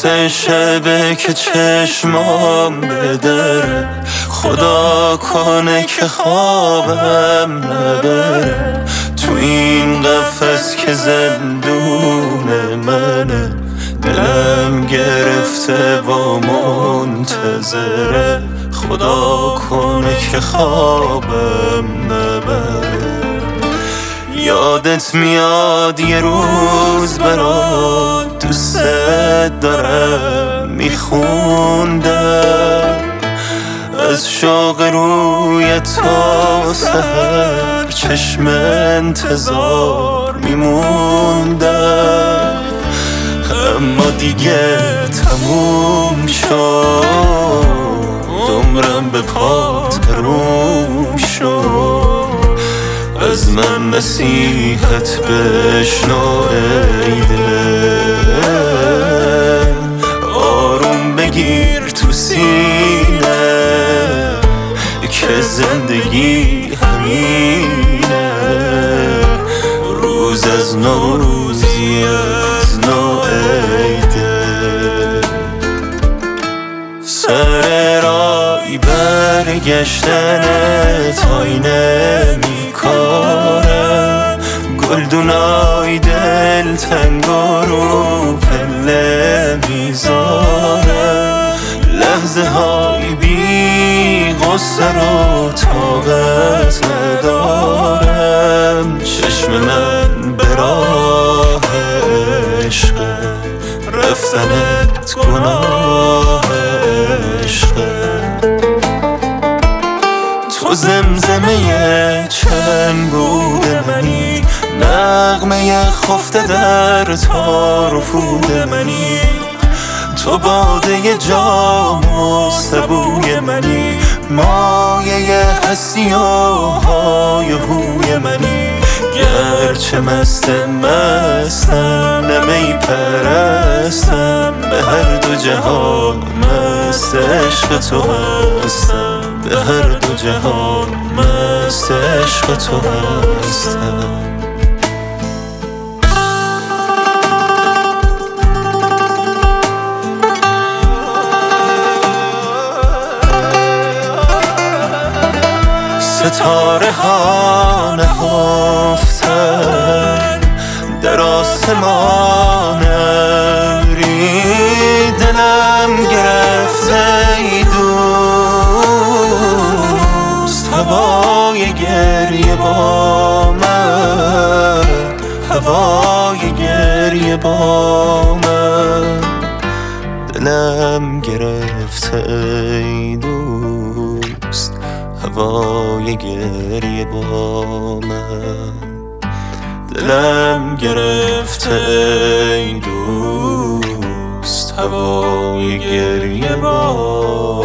سه شبه که چشمام بدره، خدا کنه که خوابم نبره. تو این قفس که زندون منه، دلم گرفته و منتظره، خدا کنه که خوابم نبره. یادت میاد یه روز برات دوست دارم میخوندم، از شوق روی تا سحر چشم انتظار میموندم. اما دیگه تموم شد، عمرم به پات حروم شد. از من نصیحت بشنو ای دل، آروم بگیر تو سینه که زندگی همینه. روز از نو روزی از نو ای دل. سر رای برگشتن تای نمیکنم، گلدونای دل تنگ رو پله میذارم. لحظه های بی غصه رو طاقت ندارم. چشم من به راه عشقه، رفتنت گناه عشقه. تو زمزمه چنگ بود منی، نغمه خفته در تار و پود منی. تو باده جام و سبوی منی، مایه هستی و های هوی منی. گرچه مستم نمی پرستم، به هر دو جهان مست عشق تو هستم. به هر دو جهان مست عشق تو هستم. ستاره ها نهفتن در آسمان ابری، دلم گرفته ای دوست. هوای گریه با من، هوای گریه با من. دلم گرفته ای دوست، هوای گریه با من. دلم گرفته ای دوست، هوای گریه با من.